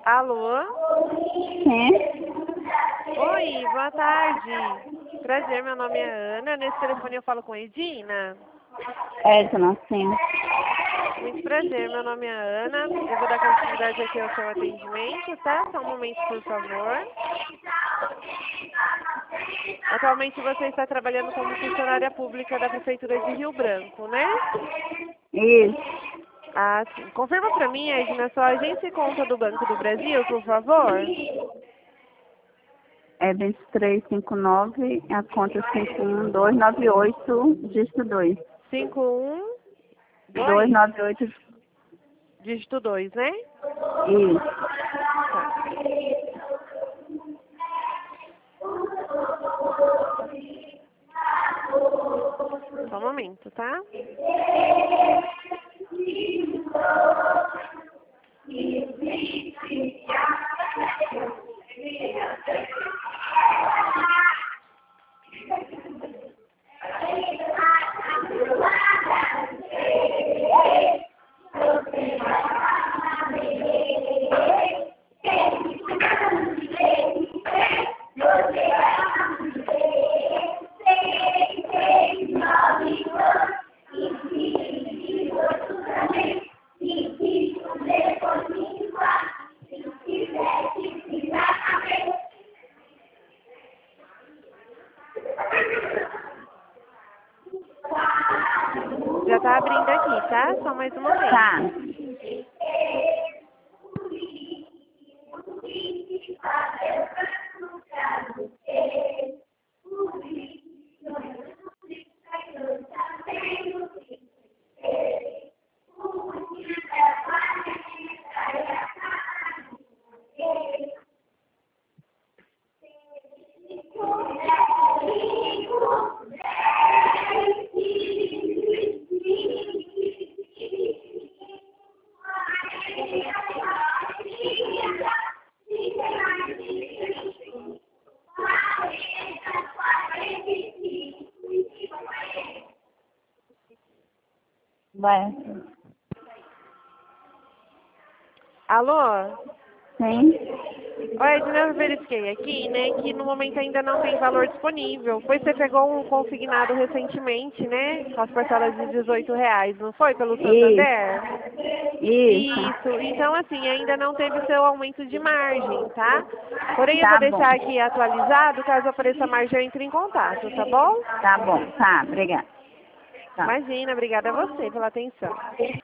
Alô? Sim. Oi, boa tarde. Prazer, meu nome é Ana. Nesse telefone eu falo com Edina. Edna, sim. Muito prazer, meu nome é Ana. Eu vou dar continuidade aqui ao seu atendimento, tá? Só um momento, por favor. Atualmente você está trabalhando como funcionária pública da Prefeitura de Rio Branco, né? Isso. Ah, sim. Confirma para mim, Edna, sua agência e conta do Banco do Brasil, por favor. É 2359, a conta 51298, dígito 2. 512, 298, dígito 2, né? isso. Tá. Só um momento, tá? Já tá abrindo aqui, tá? Só mais um momento. Tá. Vai. Alô? Sim. Olha, Edna, eu verifiquei aqui, né, que no momento ainda não tem valor disponível. Pois você pegou um consignado recentemente, né, com as parcelas de R$ 18, não foi? Pelo Santander? Isso. Isso. Então, assim, ainda não teve seu aumento de margem, tá? Porém, eu vou Tá bom. deixar aqui atualizado, caso apareça a margem, eu entre em contato, tá bom? Tá bom. Tá, obrigada. Tá. Imagina, obrigada a você pela atenção.